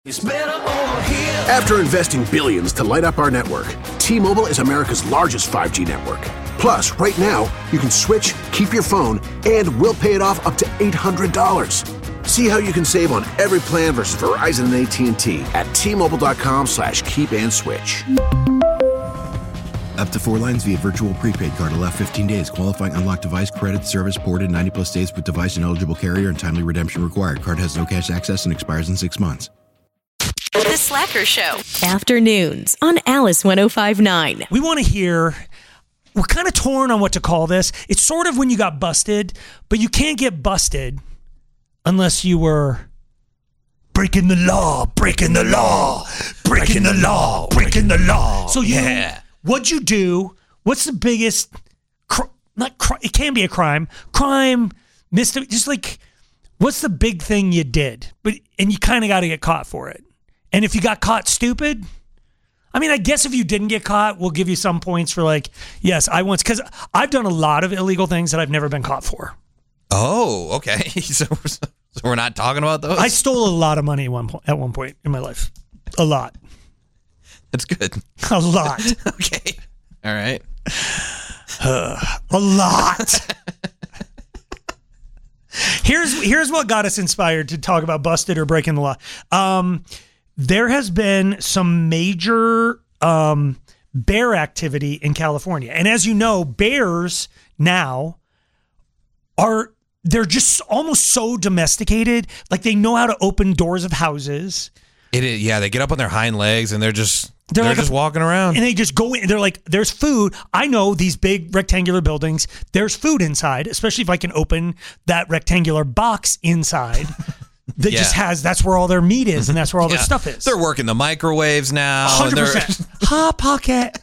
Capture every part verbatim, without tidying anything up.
It's better over here. After investing billions to light up our network, T-Mobile is America's largest five G network. Plus, right now, you can switch, keep your phone, and we'll pay it off up to eight hundred dollars. See how you can save on every plan versus Verizon and A T and T at T-Mobile.com slash keep and switch. Up to four lines via virtual prepaid card. Allow fifteen days. Qualifying unlocked device credit service ported ninety plus days with device and eligible carrier and timely redemption required. Card has no cash access and expires in six months. The Slacker Show. Afternoons on Alice one oh five point nine. We want to hear, we're kind of torn on what to call this. It's sort of when you got busted, but you can't get busted unless you were breaking the law, breaking the law, breaking the law, breaking the law. So you, yeah. What'd you do? What's the biggest, cr- not cr- it can be a crime, crime, misdemeanor, just like, what's the big thing you did? But and you kind of got to get caught for it. And if you got caught stupid, I mean, I guess if you didn't get caught, we'll give you some points for like, yes, I once, because I've done a lot of illegal things that I've never been caught for. Oh, okay. So, so we're not talking about those? I stole a lot of money at one point, at one point in my life. A lot. That's good. A lot. Okay. All right. Uh, a lot. Here's here's what got us inspired to talk about busted or breaking the law. Um, there has been some major um, bear activity in California. And as you know, bears now are, they're just almost so domesticated. Like they know how to open doors of houses. It is, yeah, they get up on their hind legs and they're just they're, they're like just a, walking around. And they just go in. They're like, there's food. I know these big rectangular buildings, there's food inside, especially if I can open that rectangular box inside that yeah. just has, that's where all their meat is and that's where all yeah. their stuff is. They're working the microwaves now. one hundred percent. Hot pocket.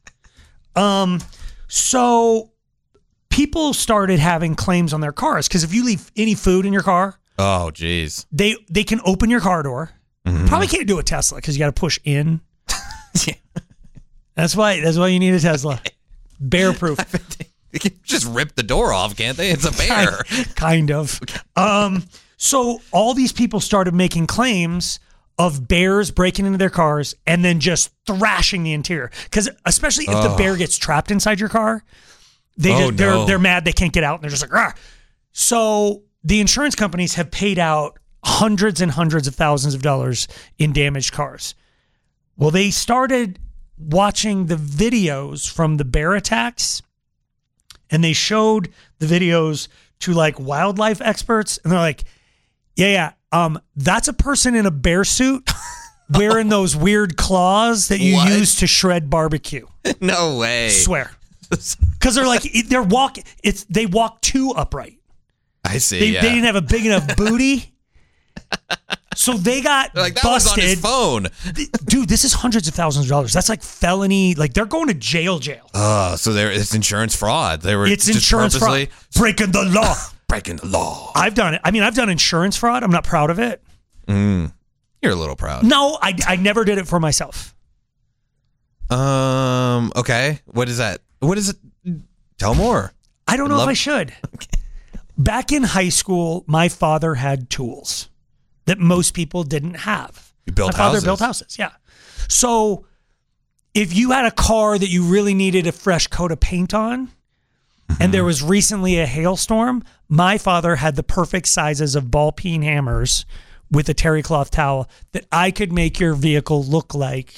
Um, so people started having claims on their cars because if you leave any food in your car, oh, geez, they, they can open your car door. Mm-hmm. Probably can't do a Tesla because you got to push in. Yeah. That's why. That's why you need a Tesla. Bear proof. They can just rip the door off, can't they? It's a bear. kind, kind of. Um. So all these people started making claims of bears breaking into their cars and then just thrashing the interior. Because especially if oh. the bear gets trapped inside your car, they oh, just, they're no. they're mad they can't get out and they're just like, Rah. So the insurance companies have paid out hundreds and hundreds of thousands of dollars in damaged cars. Well, they started watching the videos from the bear attacks and they showed the videos to like wildlife experts and they're like, yeah, yeah, um, that's a person in a bear suit wearing those weird claws that you what? use to shred barbecue. No way. Swear. Because they're like, they're walk. It's they walk too upright. I see, They, yeah. they didn't have a big enough booty. So they got they're like, that busted. was on his phone. Dude, this is hundreds of thousands of dollars. That's like felony. Like they're going to jail, jail. Oh, so there it's insurance fraud. They were It's just insurance purposely fraud. Breaking the law. breaking the law. I've done it. I mean, I've done insurance fraud. I'm not proud of it. Mm, you're a little proud. No, I, I never did it for myself. Um. Okay. What is that? What is it? Tell more. I don't I'd know love- if I should. Okay. Back in high school, my father had tools that most people didn't have. You built my father houses. built houses, yeah. So if you had a car that you really needed a fresh coat of paint on, mm-hmm. and there was recently a hailstorm, my father had the perfect sizes of ball peen hammers with a terry cloth towel that I could make your vehicle look like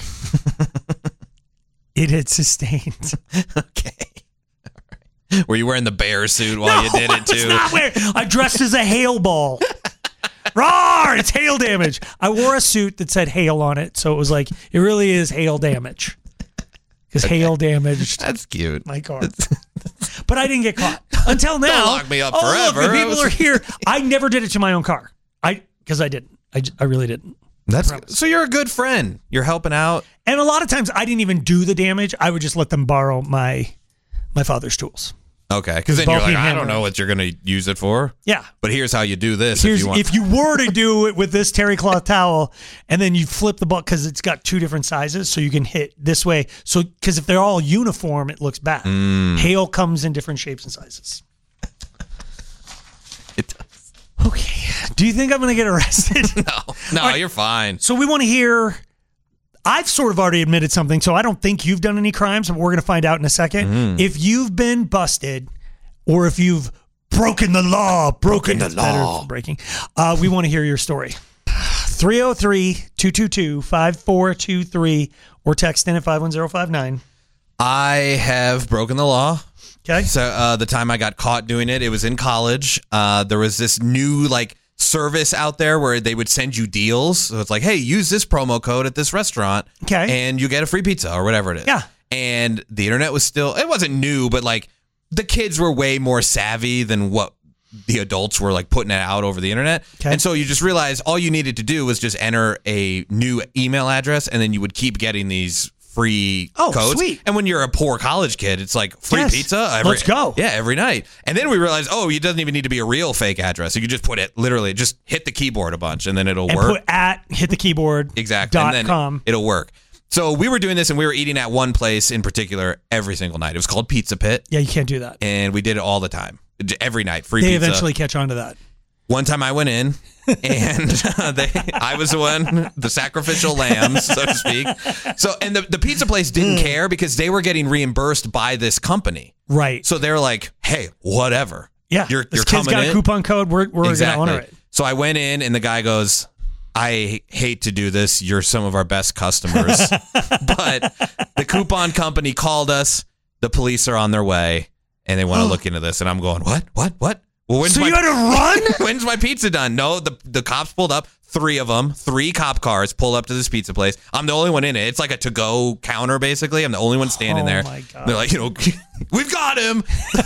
it had sustained. Okay. Were you wearing the bear suit while no, you did it too? I was not wearing, I dressed as a hail ball. Roar! It's hail damage. I wore a suit that said hail on it, so it was like it really is hail damage because okay. hail damaged. That's cute. My car, but I didn't get caught until now. Don't lock me up oh, forever. Look, the people was... are here. I never did it to my own car. I because I didn't. I, I really didn't. That's so you're a good friend. You're helping out, and a lot of times I didn't even do the damage. I would just let them borrow my my father's tools. Okay, because then you're like, I don't know what you're going to use it for. Yeah. But here's how you do this Here's, if you want. If you were to do it with this terry cloth towel and then you flip the ball because it's got two different sizes so you can hit this way. So because if they're all uniform, it looks bad. Mm. Hail comes in different shapes and sizes. It does. Okay. Do you think I'm going to get arrested? No, no, right. You're fine. So we want to hear. I've sort of already admitted something, so I don't think you've done any crimes, but we're going to find out in a second. Mm. If you've been busted or if you've broken the law, broken, broken the law, breaking, uh, we want to hear your story. three oh three, two two two, five four two three or text in at five one zero five nine. I have broken the law. Okay. So uh, the time I got caught doing it, it was in college. Uh, there was this new like service out there where they would send you deals. So it's like, hey, use this promo code at this restaurant, okay, and you get a free pizza or whatever it is. Yeah. And the internet was still, it wasn't new, but like the kids were way more savvy than what the adults were like putting it out over the internet. Okay. And so you just realize all you needed to do was just enter a new email address, and then you would keep getting these free oh, codes. Sweet. And when you're a poor college kid, it's like free yes. pizza. Every, Let's go. Yeah, every night. And then we realized, oh, it doesn't even need to be a real fake address. You can just put it, literally, just hit the keyboard a bunch, and then it'll and work. Put at hit the keyboard. Exactly. Dot and then com. It'll work. So we were doing this, and we were eating at one place in particular every single night. It was called Pizza Pit. Yeah, you can't do that. And we did it all to time. Every night, free they pizza. They eventually catch on to that. One time I went in, and uh, they, I was the one, the sacrificial lamb, so to speak. So, and the, the pizza place didn't mm. care because they were getting reimbursed by this company. Right. So they're like, hey, whatever. Yeah. You're, this you're kid's coming got in. a coupon code. We're, we're exactly. going to honor it. So I went in, and the guy goes, I hate to do this. You're some of our best customers. But the coupon company called us. The police are on their way, and they want to look into this. And I'm going, what? What? What? Well, when's so my, you had to run? When's my pizza done? No, the the cops pulled up. Three of them, three cop cars pulled up to this pizza place. I'm the only one in it. It's like a to-go counter, basically. I'm the only one standing oh there. My God. They're like, you know, we've got him.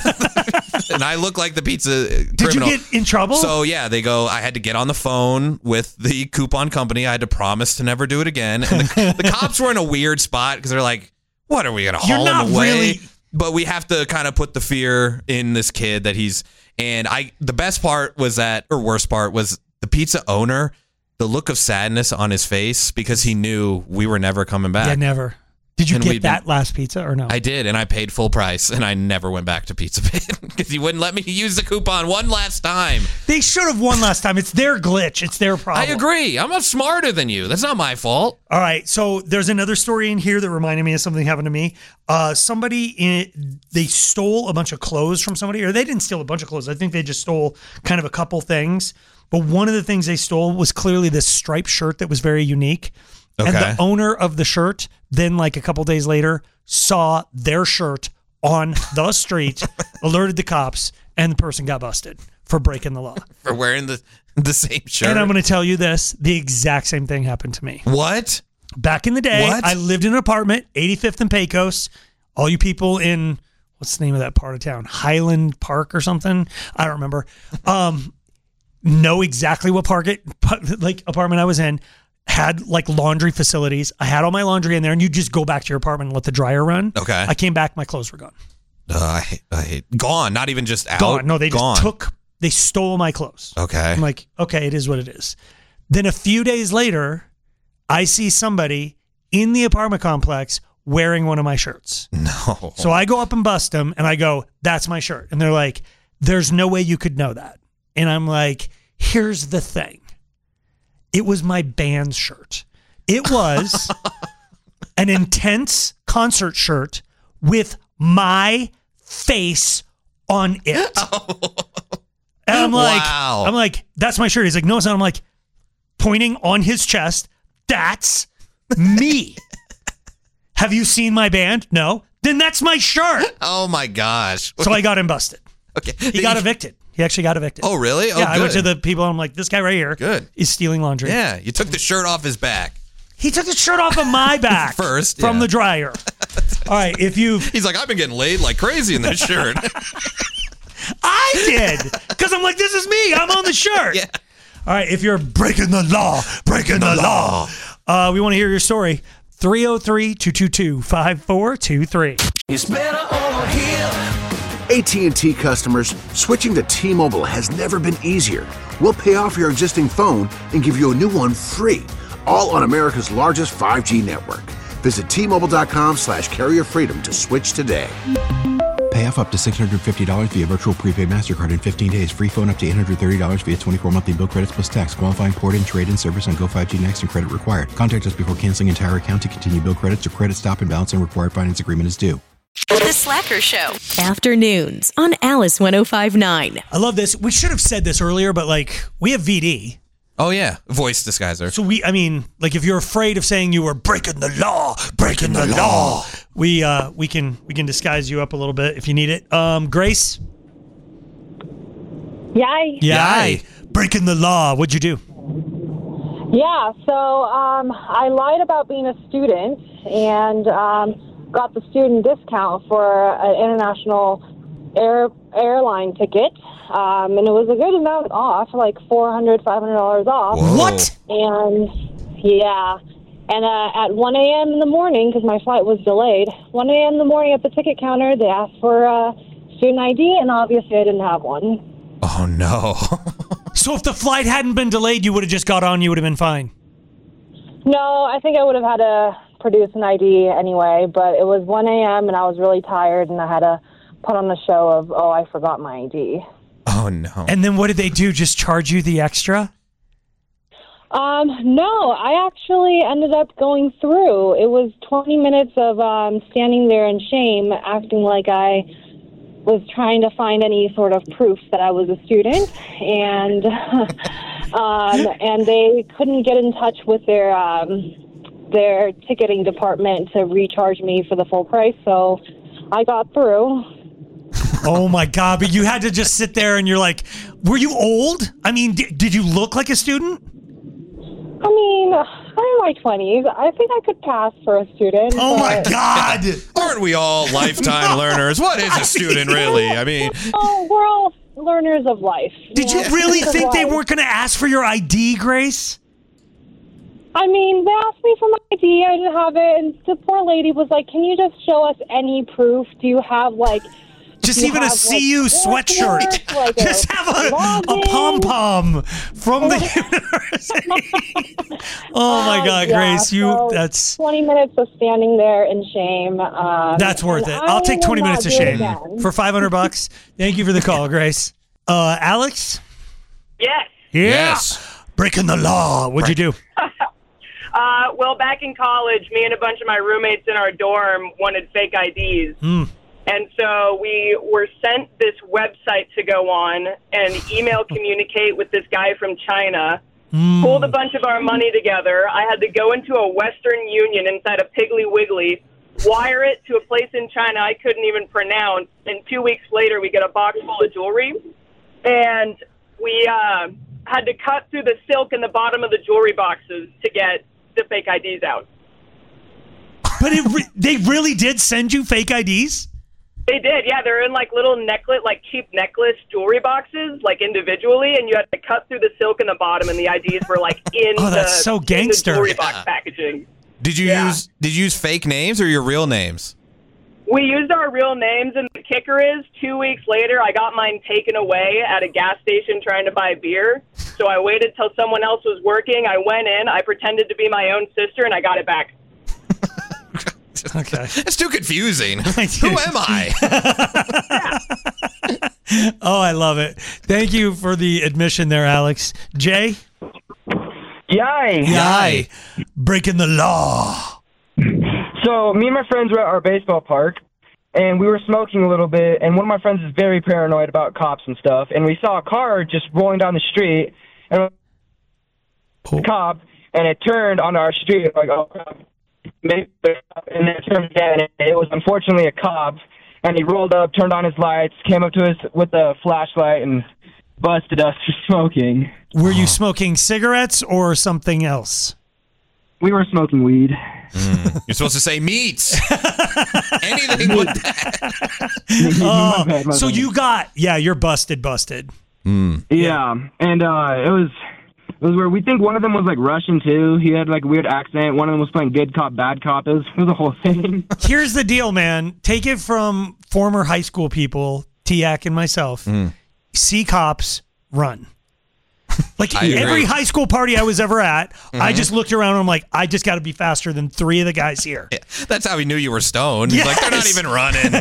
And I look like the pizza Did criminal. you get in trouble? So, yeah, they go, I had to get on the phone with the coupon company. I had to promise to never do it again. And the, the cops were in a weird spot because they're like, what, are we going to haul You're him away? Really- But we have to kind of put the fear in this kid that he's... And I, the best part was that, or worst part was the pizza owner, the look of sadness on his face because he knew we were never coming back. Yeah, never. Did you and get that been, last pizza or no? I did, and I paid full price, and I never went back to Pizza Pit because he wouldn't let me use the coupon one last time. They should have won last time. It's their glitch. It's their problem. I agree. I'm not smarter than you. That's not my fault. All right, so there's another story in here that reminded me of something happened to me. Uh, somebody, in, they stole a bunch of clothes from somebody, or they didn't steal a bunch of clothes. I think they just stole kind of a couple things. But one of the things they stole was clearly this striped shirt that was very unique. Okay. And the owner of the shirt, then like a couple days later, saw their shirt on the street, alerted the cops, and the person got busted for breaking the law. For wearing the, the same shirt. And I'm going to tell you this, the exact same thing happened to me. What? Back in the day, what? I lived in an apartment, eighty-fifth and Pecos. All you people in, what's the name of that part of town? Highland Park or something? I don't remember. Um, know exactly what park it, like apartment I was in. Had like laundry facilities. I had all my laundry in there, and you just go back to your apartment and let the dryer run. Okay. I came back, my clothes were gone. Uh, I hate, I hate, gone, not even just out. Gone. No, they gone. just took, they stole my clothes. Okay. I'm like, okay, it is what it is. Then a few days later, I see somebody in the apartment complex wearing one of my shirts. No. So I go up and bust them, and I go, that's my shirt. And they're like, there's no way you could know that. And I'm like, here's the thing. It was my band's shirt. It was an Intense concert shirt with my face on it. Oh. And I'm like, wow. I'm like, that's my shirt. He's like, no, it's not. I'm like, pointing on his chest, that's me. Have you seen my band? No. Then that's my shirt. Oh my gosh. So I got him busted. Okay. He got evicted. He actually got evicted. Oh, really? Oh, yeah, good. I went to the people. I'm like, this guy right here good. is stealing laundry. Yeah, you took the shirt off his back. He took the shirt off of my back first from yeah. the dryer. All right, if you he's like, I've been getting laid like crazy in this shirt. I did because I'm like, this is me. I'm on the shirt. Yeah. All right, if you're breaking the law, breaking the, the law, law. Uh, we want to hear your story. three oh three, two two two, five four two three. It's better over here. A T and T customers, switching to T-Mobile has never been easier. We'll pay off your existing phone and give you a new one free, all on America's largest five G network. Visit T Mobile dot com slash carrier freedom to switch today. Pay off up to six hundred fifty dollars via virtual prepaid MasterCard in fifteen days. Free phone up to eight hundred thirty dollars via twenty-four monthly bill credits plus tax. Qualifying port-in, trade-in service on Go five G Next and credit required. Contact us before canceling entire account to continue bill credits or credit stop and balance and required finance agreement is due. The Slacker Show. Afternoons on Alice one oh five point nine. I love this. We should have said this earlier, but like, we have V D. Oh, yeah. Voice disguiser. So we, I mean, like if you're afraid of saying you were breaking the law, breaking the law, we uh, we can we can disguise you up a little bit if you need it. Um, Grace? Yay. Yay. Breaking the law. What'd you do? Yeah, so um, I lied about being a student and um, got the student discount for an international air airline ticket. Um, and it was a good amount off, like four hundred dollars, five hundred dollars off. Whoa. What? And, yeah. And uh, at one a.m. in the morning, because my flight was delayed, one a.m. in the morning at the ticket counter, they asked for uh, student I D, and obviously I didn't have one. Oh, no. So if the flight hadn't been delayed, you would have just got on, you would have been fine? No, I think I would have had to produce an I D anyway, but it was one a.m. and I was really tired, and I had to put on the show of, oh, I forgot my I D. Oh, no. And then what did they do? Just charge you the extra? Um, no, I actually ended up going through. It was twenty minutes of um, standing there in shame, acting like I was trying to find any sort of proof that I was a student, and um, and they couldn't get in touch with their um, their ticketing department to recharge me for the full price, so I got through. Oh my God, but you had to just sit there and you're like, were you old? I mean, d- did you look like a student? I mean, I'm in my twenties. I think I could pass for a student. Oh my but... God. Aren't we all lifetime learners? What is a student really? I mean, oh, we're all learners of life. Did you, you know? really think they life. weren't going to ask for your I D, Grace? I mean, they asked me for my I D. I didn't have it. And the poor lady was like, can you just show us any proof? Do you have, like... Just you even a have, C U like, sweatshirt. Like Just a have a, login. a pom-pom from the university. Oh, my God, yeah, Grace. You, so that's... twenty minutes of standing there in shame. Um, That's worth it. I'll take twenty minutes of shame for five hundred bucks. Thank you for the call, Grace. Uh, Alex? Yes. Yeah. Yes. Breaking the law. What'd you do? Uh, well, back in college, me and a bunch of my roommates in our dorm wanted fake I Ds. Mm. And so we were sent this website to go on and email communicate with this guy from China, mm. pulled a bunch of our money together. I had to go into a Western Union inside a Piggly Wiggly, wire it to a place in China I couldn't even pronounce, and two weeks later we get a box full of jewelry. And we uh, had to cut through the silk in the bottom of the jewelry boxes to get the fake I Ds out. But it re- they really did send you fake I Ds? They did, yeah. They're in like little necklace, like cheap necklace jewelry boxes, like individually, and you had to cut through the silk in the bottom, and the I Ds were like in oh, the, that's so in gangster. the jewelry Yeah. box packaging. Did you Yeah. use did you use fake names or your real names? We used our real names, and the kicker is, two weeks later, I got mine taken away at a gas station trying to buy beer. So I waited till someone else was working. I went in, I pretended to be my own sister, and I got it back. Okay. It's too confusing. Who am I? Oh, I love it. Thank you for the admission there, Alex. Jay? Yay! Yay. Breaking the law. So me and my friends were at our baseball park, and we were smoking a little bit, and one of my friends is very paranoid about cops and stuff, and we saw a car just rolling down the street, and Oh. a cop, and it turned on our street, like, oh, crap. Maybe, and then it turned again, and it was unfortunately a cop, and he rolled up, turned on his lights, came up to us with a flashlight, and busted us for smoking. Were you smoking cigarettes or something else? We were smoking weed. Mm. You're supposed to say meats. Anything with that. Oh, My bad, my so bad. you got, yeah, you're busted, busted. Mm. Yeah, and uh, it was it was where we think one of them was like Russian too. He had like a weird accent. One of them was playing good cop, bad cop. It was, it was a whole thing. Here's the deal, man. Take it from former high school people, Tiak and myself. Mm. See cops, run. Like I agree. every high school party I was ever at, Mm-hmm. I just looked around and I'm like, I just got to be faster than three of the guys here. Yeah, that's how he knew you were stoned. He's like, they're not Yes. even running.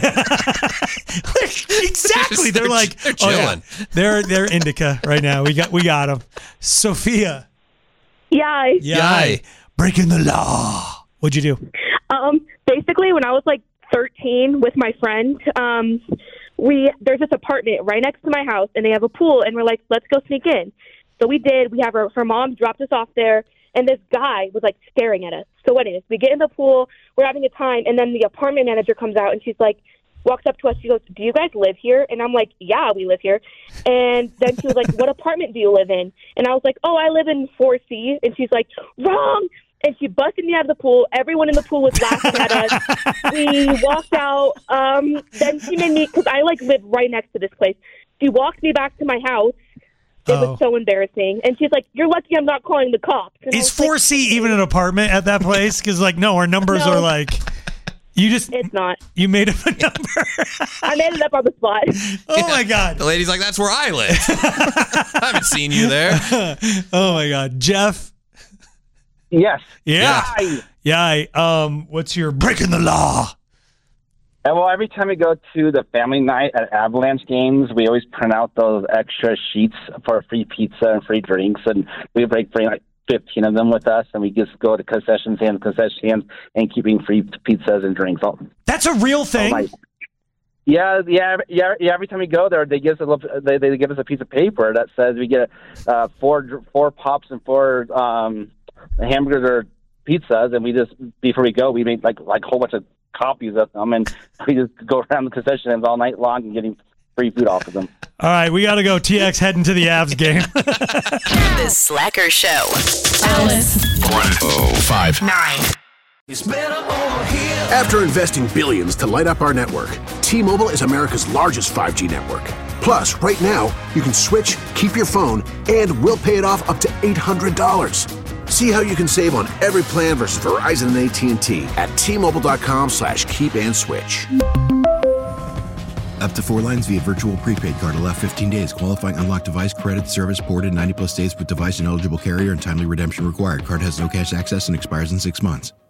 Exactly. They're, They're- like, they're oh, yeah. chilling. They're they're indica right now. We got we got them. Sophia. Yeah. Yay. Breaking the law. What'd you do? Um, basically, when I was like thirteen with my friend, um, we there's this apartment right next to my house, and they have a pool, and we're like, let's go sneak in. So we did. We have her. Her mom dropped us off there, and this guy was like staring at us. So anyways, we get in the pool. We're having a time, and then the apartment manager comes out, and she's like, walks up to us. She goes, "Do you guys live here?" And I'm like, "Yeah, we live here." And then she was like, "What apartment do you live in?" And I was like, "Oh, I live in four C." And she's like, "Wrong." And she busted me out of the pool. Everyone in the pool was laughing at us. We walked out. Um, then she made me, because I like live right next to this place. She walked me back to my house. It Oh. was so embarrassing. And she's like, "You're lucky I'm not calling the cops." And I Is was like, four C even an apartment at that place? Because like, no, our numbers No. are like, you just It's not. you made up a number. I made it up on the spot. Oh my god. The lady's like, that's where I live. I haven't seen you there. Oh my god, Jeff. Yes. Yeah. Yay. Yeah. Um, what's your breaking the law? And well, every time we go to the family night at Avalanche games, we always print out those extra sheets for free pizza and free drinks, and we like bring like fifteen of them with us, and we just go to concession stands, concession stands, and keeping free pizzas and drinks. All, That's a real thing. all night. Yeah, yeah, yeah, yeah. Every time we go there, they give us a little, they they give us a piece of paper that says we get uh, four four pops and four um, hamburgers or pizzas, and we just before we go, we make like like a whole bunch of copies of them, and we just go around the concession stands all night long and getting free food off of them. All right, we got to go. T X heading to the Avs game. The Slacker Show. Alice. one oh five. Nine. After investing billions to light up our network, T-Mobile is America's largest five G network. Plus, right now, you can switch, keep your phone, and we'll pay it off up to eight hundred dollars. See how you can save on every plan versus Verizon and A T and T at T-Mobile.com slash keep and switch. Up to four lines via virtual prepaid card. Allow fifteen days. Qualifying unlocked device credit service ported ninety plus days with device and eligible carrier and timely redemption required. Card has no cash access and expires in six months.